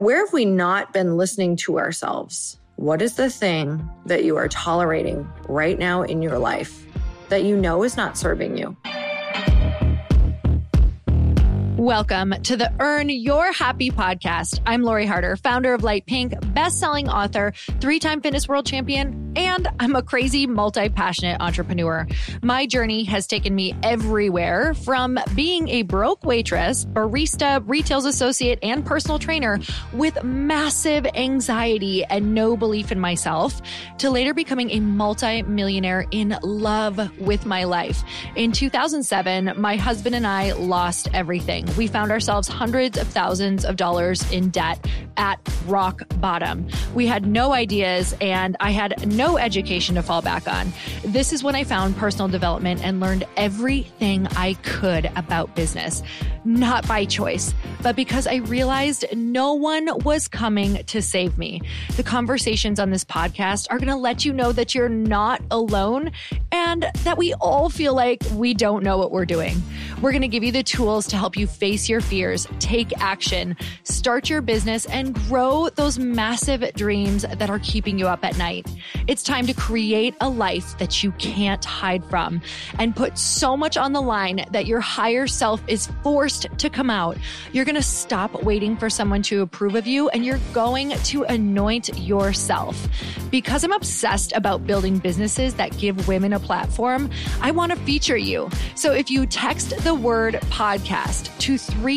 Where have we not been listening to ourselves? What is the thing that you are tolerating right now in your life that you know is not serving you? Welcome to the Earn Your Happy podcast. I'm Lori Harder, founder of Light Pink, best-selling author, 3-time fitness world champion, and I'm a crazy, multi-passionate entrepreneur. My journey has taken me everywhere, from being a broke waitress, barista, retail associate, and personal trainer with massive anxiety and no belief in myself, to later becoming a multi-millionaire in love with my life. In 2007, my husband and I lost everything. We found ourselves hundreds of thousands of dollars in debt at rock bottom. We had no ideas and I had no education to fall back on. This is when I found personal development and learned everything I could about business, not by choice, but because I realized no one was coming to save me. The conversations on this podcast are going to let you know that you're not alone and that we all feel like we don't know what we're doing. We're going to give you the tools to help you face your fears, take action, start your business, and grow those massive dreams that are keeping you up at night. It's time to create a life that you can't hide from and put so much on the line that your higher self is forced to come out. You're going to stop waiting for someone to approve of you and you're going to anoint yourself. Because I'm obsessed about building businesses that give women a platform, I want to feature you. So if you text the word podcast to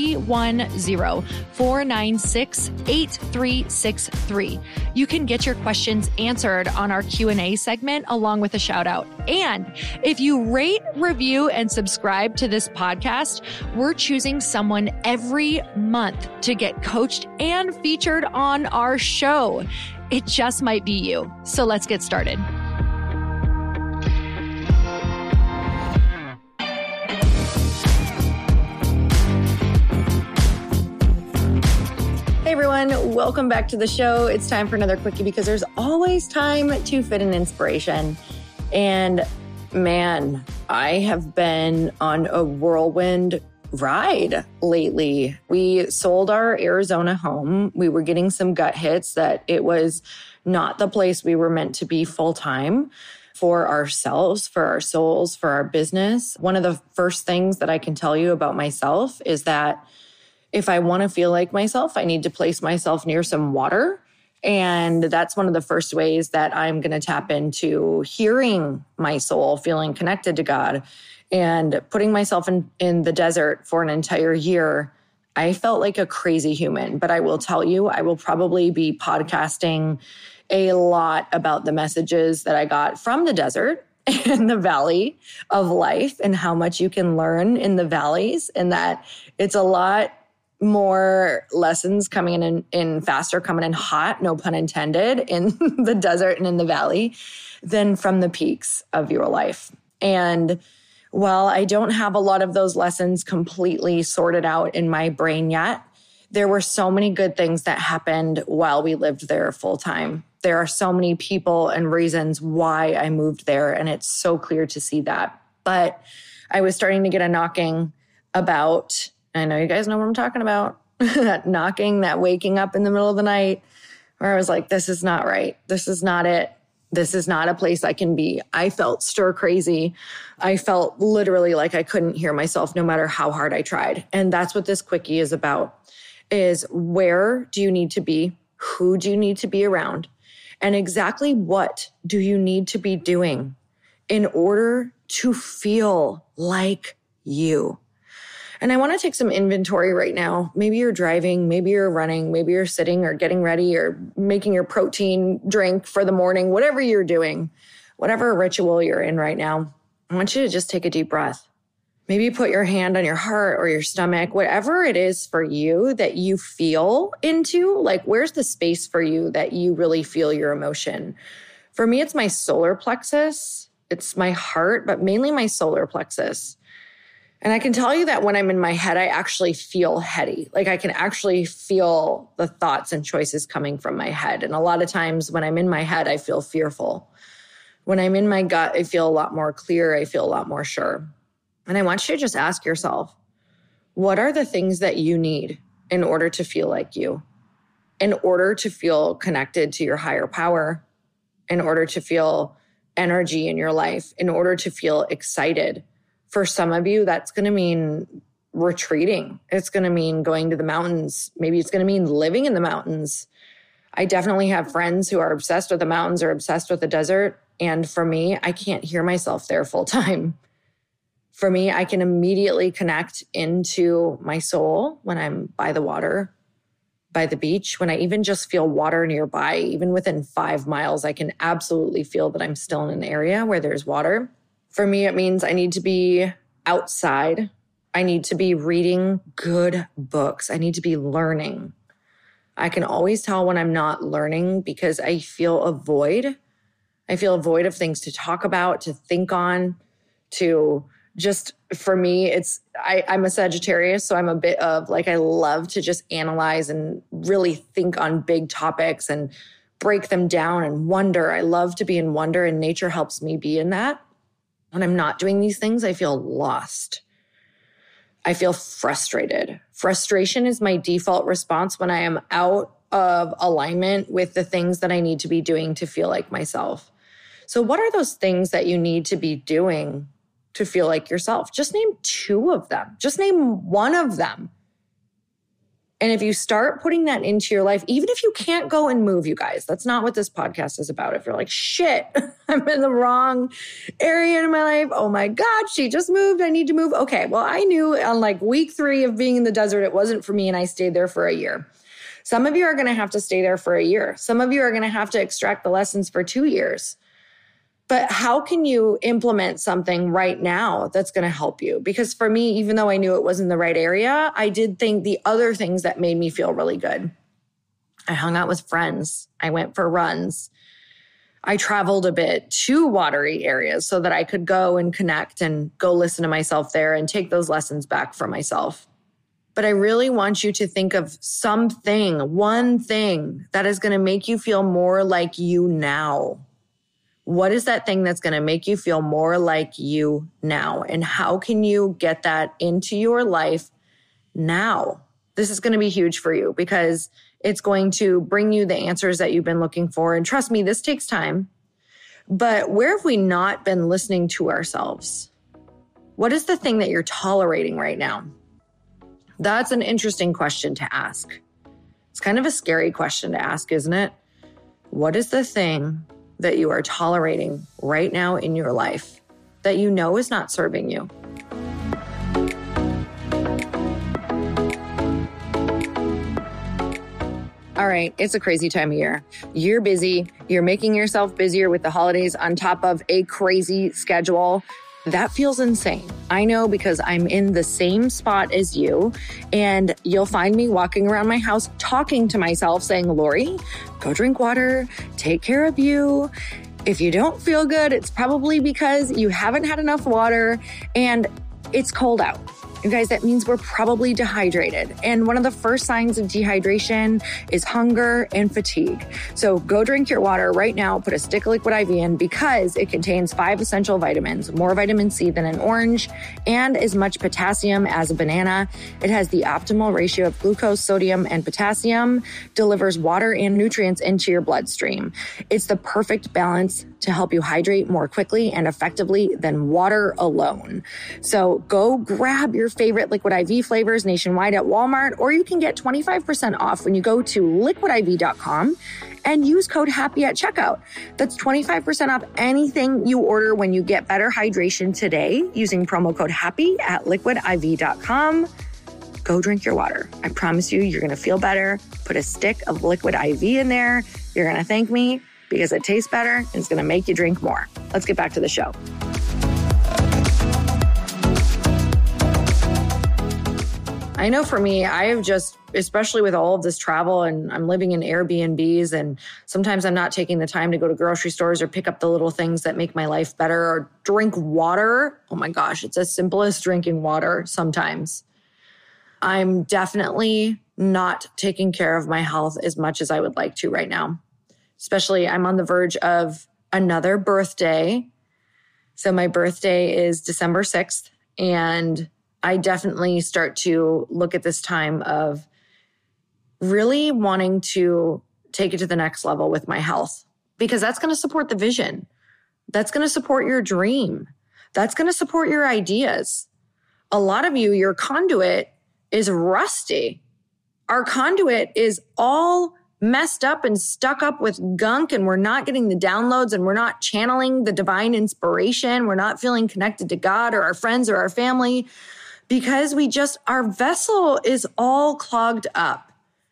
310-496-8363, you can get your questions answered on our Q&A segment along with a shout out. And if you rate, review, and subscribe to this podcast, we're choosing someone every month to get coached and featured on our show. It just might be you. So let's get started. Hey everyone, welcome back to the show. It's time for another quickie because there's always time to fit in inspiration. And man, I have been on a whirlwind ride lately. We sold our Arizona home. We were getting some gut hits that it was not the place we were meant to be full time for ourselves, for our souls, for our business. One of the first things that I can tell you about myself is that if I want to feel like myself, I need to place myself near some water. And that's one of the first ways that I'm going to tap into hearing my soul, feeling connected to God, and putting myself in the desert for an entire year. I felt like a crazy human, but I will tell you, I will probably be podcasting a lot about the messages that I got from the desert and the valley of life and how much you can learn in the valleys, and that it's a lot more lessons coming in faster, coming in hot, no pun intended, in the desert and in the valley than from the peaks of your life. And while I don't have a lot of those lessons completely sorted out in my brain yet, there were so many good things that happened while we lived there full time. There are so many people and reasons why I moved there, and it's so clear to see that. But I was starting to get a knocking about, I know you guys know what I'm talking about, that knocking, that waking up in the middle of the night, where I was like, this is not right. This is not it. This is not a place I can be. I felt stir crazy. I felt literally like I couldn't hear myself no matter how hard I tried. And that's what this quickie is about, is where do you need to be? Who do you need to be around? And exactly what do you need to be doing in order to feel like you? And I want to take some inventory right now. Maybe you're driving, maybe you're running, maybe you're sitting or getting ready or making your protein drink for the morning, whatever you're doing, whatever ritual you're in right now. I want you to just take a deep breath. Maybe put your hand on your heart or your stomach, whatever it is for you that you feel into, like where's the space for you that you really feel your emotion? For me, it's my solar plexus. It's my heart, but mainly my solar plexus. And I can tell you that when I'm in my head, I actually feel heady. Like I can actually feel the thoughts and choices coming from my head. And a lot of times when I'm in my head, I feel fearful. When I'm in my gut, I feel a lot more clear. I feel a lot more sure. And I want you to just ask yourself, what are the things that you need in order to feel like you? in order to feel connected to your higher power, in order to feel energy in your life, in order to feel excited. For some of you, that's going to mean retreating. It's going to mean going to the mountains. Maybe it's going to mean living in the mountains. I definitely have friends who are obsessed with the mountains or obsessed with the desert. And for me, I can't hear myself there full time. For me, I can immediately connect into my soul when I'm by the water, by the beach, when I even just feel water nearby. Even within 5 miles, I can absolutely feel that I'm still in an area where there's water. For me, it means I need to be outside. I need to be reading good books. I need to be learning. I can always tell when I'm not learning because I feel a void. I feel a void of things to talk about, to think on, to just, for me, I'm a Sagittarius, so I'm a bit of like, I love to just analyze and really think on big topics and break them down and wonder. I love to be in wonder, and nature helps me be in that. When I'm not doing these things, I feel lost. I feel frustrated. Frustration is my default response when I am out of alignment with the things that I need to be doing to feel like myself. So what are those things that you need to be doing to feel like yourself? Just name 2 of them. Just name 1 of them. And if you start putting that into your life, even if you can't go and move, you guys, that's not what this podcast is about. If you're like, shit, I'm in the wrong area in my life. Oh my God, she just moved. I need to move. Okay, well, I knew on like week 3 of being in the desert, it wasn't for me, and I stayed there for a year. Some of you are going to have to stay there for a year. Some of you are going to have to extract the lessons for 2 years. But how can you implement something right now that's going to help you? Because for me, even though I knew it wasn't the right area, I did think the other things that made me feel really good. I hung out with friends. I went for runs. I traveled a bit to watery areas so that I could go and connect and go listen to myself there and take those lessons back for myself. But I really want you to think of something, one thing that is going to make you feel more like you now. What is that thing that's going to make you feel more like you now? And how can you get that into your life now? This is going to be huge for you because it's going to bring you the answers that you've been looking for. And trust me, this takes time. But where have we not been listening to ourselves? What is the thing that you're tolerating right now? That's an interesting question to ask. It's kind of a scary question to ask, isn't it? What is the thing that you are tolerating right now in your life that you know is not serving you? All right, it's a crazy time of year. You're busy. You're making yourself busier with the holidays on top of a crazy schedule. That feels insane. I know because I'm in the same spot as you, and you'll find me walking around my house talking to myself saying, Lori, go drink water, take care of you. If you don't feel good, it's probably because you haven't had enough water and it's cold out. You guys, that means we're probably dehydrated. And one of the first signs of dehydration is hunger and fatigue. So go drink your water right now, put a stick of Liquid IV in because it contains 5 essential vitamins, more vitamin C than an orange, and as much potassium as a banana. It has the optimal ratio of glucose, sodium, and potassium, delivers water and nutrients into your bloodstream. It's the perfect balance to help you hydrate more quickly and effectively than water alone. So go grab your favorite Liquid IV flavors nationwide at Walmart, or you can get 25% off when you go to liquidiv.com and use code HAPPY at checkout. That's 25% off anything you order when you get better hydration today using promo code HAPPY at liquidiv.com. Go drink your water. I promise you, you're going to feel better. Put a stick of Liquid IV in there. You're going to thank me because it tastes better and it's going to make you drink more. Let's get back to the show. I know for me, I have just, especially with all of this travel and I'm living in Airbnbs and sometimes I'm not taking the time to go to grocery stores or pick up the little things that make my life better or drink water. Oh my gosh, it's as simple as drinking water sometimes. I'm definitely not taking care of my health as much as I would like to right now. Especially I'm on the verge of another birthday. So my birthday is December 6th and I definitely start to look at this time of really wanting to take it to the next level with my health, because that's going to support the vision. That's going to support your dream. That's going to support your ideas. A lot of you, your conduit is rusty. Our conduit is all messed up and stuck up with gunk, and we're not getting the downloads, and we're not channeling the divine inspiration. We're not feeling connected to God or our friends or our family, because our vessel is all clogged up.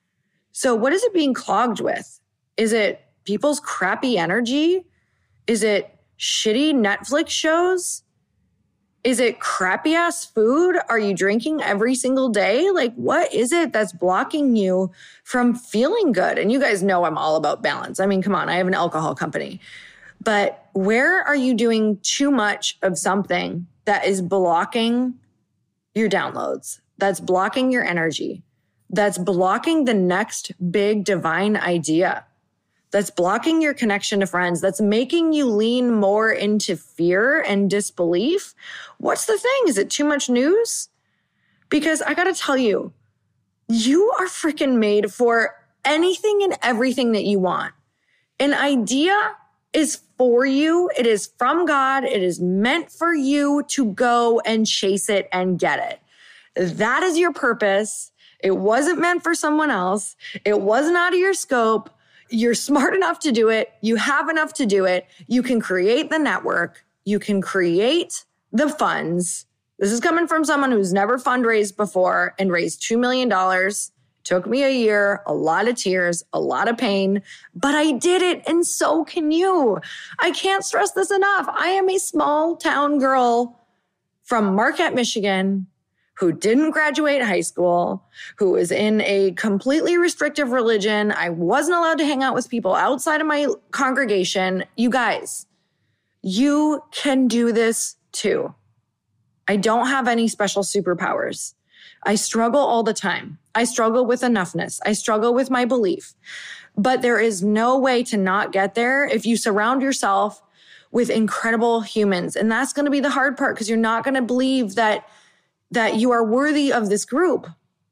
So what is it being clogged with? Is it people's crappy energy? Is it shitty Netflix shows? Is it crappy ass food? Are you drinking every single day? Like, what is it that's blocking you from feeling good? And you guys know I'm all about balance. I mean, come on, I have an alcohol company. But where are you doing too much of something that is blocking your downloads, that's blocking your energy, that's blocking the next big divine idea, that's blocking your connection to friends, that's making you lean more into fear and disbelief? What's the thing? Is it too much news? Because I got to tell you, you are freaking made for anything and everything that you want. An idea is for you. It is from God. It is meant for you to go and chase it and get it. That is your purpose. It wasn't meant for someone else. It wasn't out of your scope. You're smart enough to do it. You have enough to do it. You can create the network. You can create the funds. This is coming from someone who's never fundraised before and raised $2 million. Took me a year, a lot of tears, a lot of pain, but I did it, and so can you. I can't stress this enough. I am a small town girl from Marquette, Michigan, who didn't graduate high school, who was in a completely restrictive religion. I wasn't allowed to hang out with people outside of my congregation. You guys, you can do this too. I don't have any special superpowers. I struggle all the time. I struggle with enoughness. I struggle with my belief. But there is no way to not get there if you surround yourself with incredible humans. And that's going to be the hard part, because you're not going to believe that you are worthy of this group.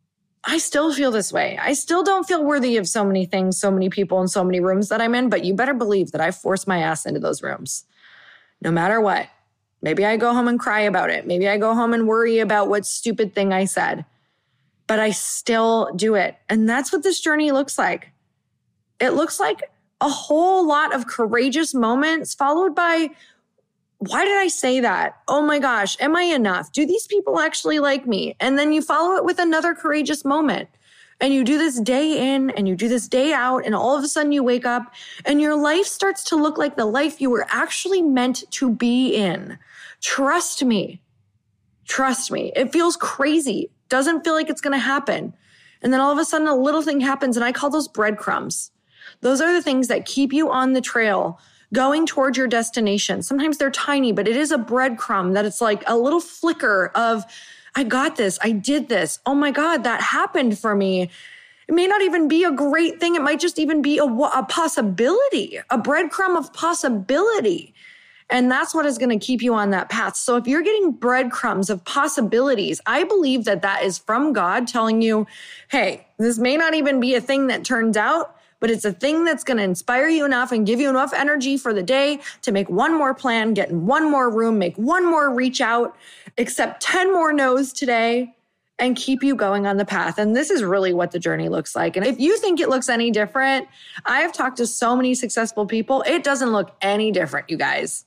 I still feel this way. I still don't feel worthy of so many things, so many people, and so many rooms that I'm in, but you better believe that I force my ass into those rooms, no matter what. Maybe I go home and cry about it. Maybe I go home and worry about what stupid thing I said, but I still do it. And that's what this journey looks like. It looks like a whole lot of courageous moments followed by, why did I say that? Oh my gosh, am I enough? Do these people actually like me? And then you follow it with another courageous moment. And you do this day in and you do this day out, and all of a sudden you wake up and your life starts to look like the life you were actually meant to be in. Trust me. Trust me. It feels crazy. Doesn't feel like it's going to happen. And then all of a sudden a little thing happens, and I call those breadcrumbs. Those are the things that keep you on the trail going towards your destination. Sometimes they're tiny, but it is a breadcrumb that it's like a little flicker of, I got this. I did this. Oh my God, that happened for me. It may not even be a great thing. It might just even be a possibility, a breadcrumb of possibility. And that's what is going to keep you on that path. So if you're getting breadcrumbs of possibilities, I believe that that is from God telling you, hey, this may not even be a thing that turns out, but it's a thing that's going to inspire you enough and give you enough energy for the day to make one more plan, get in one more room, make one more reach out, accept 10 more no's today, and keep you going on the path. And this is really what the journey looks like. And if you think it looks any different, I have talked to so many successful people. It doesn't look any different, you guys.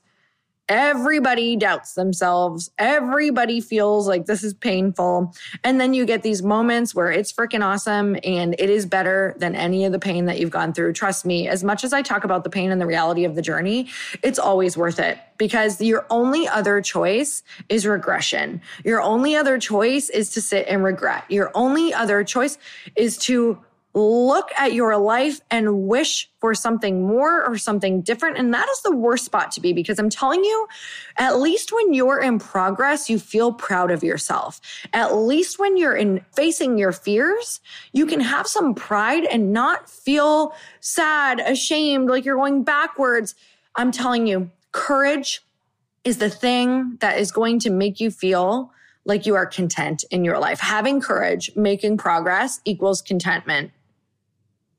Everybody doubts themselves. Everybody feels like this is painful. And then you get these moments where it's freaking awesome and it is better than any of the pain that you've gone through. Trust me, as much as I talk about the pain and the reality of the journey, it's always worth it, because your only other choice is regression. Your only other choice is to sit and regret. Your only other choice is to look at your life and wish for something more or something different. And that is the worst spot to be, because I'm telling you, at least when you're in progress, you feel proud of yourself. At least when you're facing your fears, you can have some pride and not feel sad, ashamed, like you're going backwards. I'm telling you, courage is the thing that is going to make you feel like you are content in your life. Having courage, making progress equals contentment.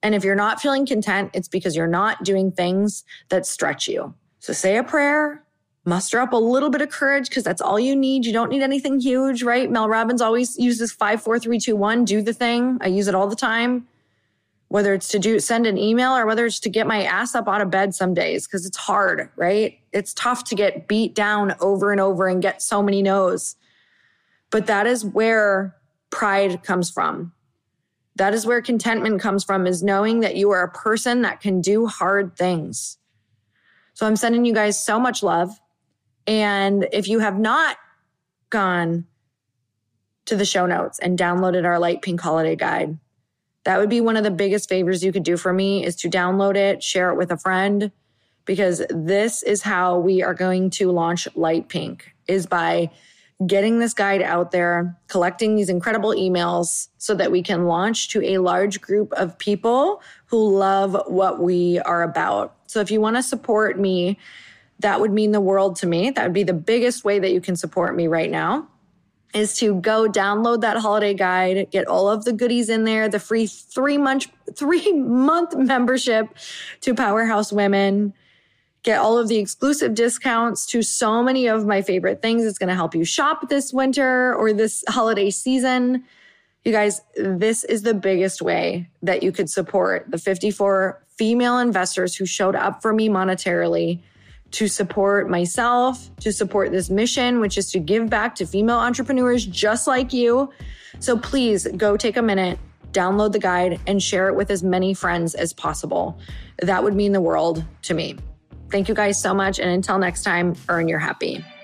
And if you're not feeling content, it's because you're not doing things that stretch you. So say a prayer, muster up a little bit of courage because that's all you need. You don't need anything huge, right? Mel Robbins always uses 5, 4, 3, 2, 1. Do the thing. I use it all the time. Whether it's to send an email or whether it's to get my ass up out of bed some days because it's hard, right? It's tough to get beat down over and over and get so many no's. But that is where pride comes from. That is where contentment comes from, is knowing that you are a person that can do hard things. So I'm sending you guys so much love. And if you have not gone to the show notes and downloaded our Light Pink Holiday Guide, that would be one of the biggest favors you could do for me, is to download it, share it with a friend, because this is how we are going to launch Light Pink, is by getting this guide out there, collecting these incredible emails so that we can launch to a large group of people who love what we are about. So if you want to support me, that would mean the world to me. That would be the biggest way that you can support me right now, is to go download that holiday guide, get all of the goodies in there, the free 3-month membership to Powerhouse Women, get all of the exclusive discounts to so many of my favorite things. It's going to help you shop this winter or this holiday season. You guys, this is the biggest way that you could support the 54 female investors who showed up for me monetarily, to support myself, to support this mission, which is to give back to female entrepreneurs just like you. So please go take a minute, download the guide, and share it with as many friends as possible. That would mean the world to me. Thank you guys so much. And until next time, earn your happy.